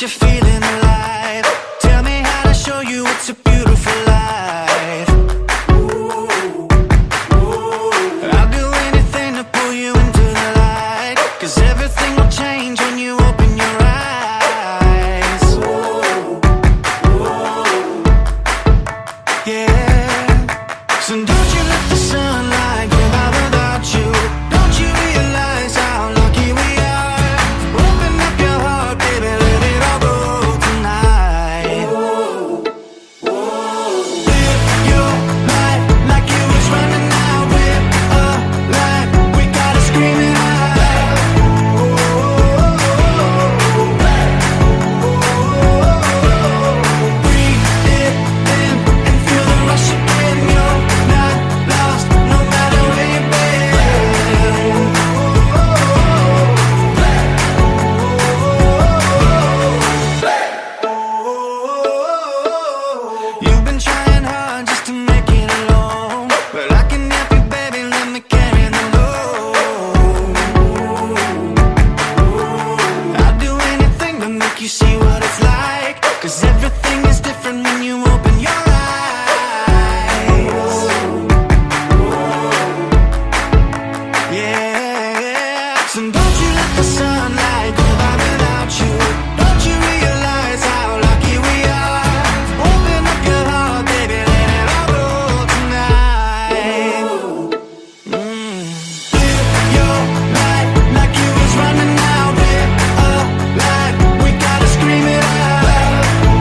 you're feeling alive. Tell me how to show you it's a beautiful life. I'll do anything to pull you into the light, 'cause everything will change when you open your eyes. Yeah. So don't you let the sunlight go by without you. Don't you realize how lucky we are? Open up your heart, baby, let it all go tonight. Live your life like you was running out. Live a life, we gotta scream it out. Breathe it in and feel the rush again. You're not lost, no matter where you've been. You've been trying hard just to make it alone, but I can help you, baby, let me carry the load. I'll do anything to make you see what it's like, 'cause everything is different when you open your eyes. Yeah. So don't you let the sunlight go by without you. Don't you realize how lucky we are? Open up your heart, baby, let it all go tonight. Live your life like you was running out. Live a life, we gotta scream it out.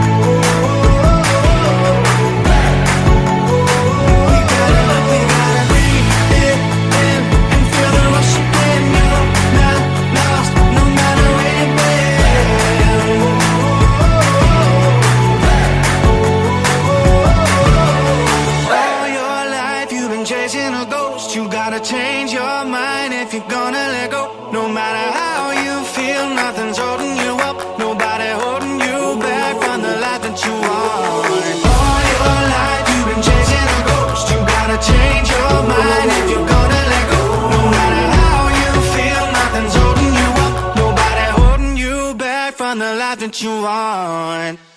We gotta breathe it in and feel the rush again. You're not lost, no matter where you've been. All your life you've been chasing a ghost. You gotta change your mind if you're gonna let go. No matter how you feel, nothing's holding you up. Nobody holding you back from the life that you want. All your life you've been chasing a ghost. You gotta change your mind if you're gonna let go. No matter how you feel, nothing's holding you up. Nobody holding you back from the life that you want.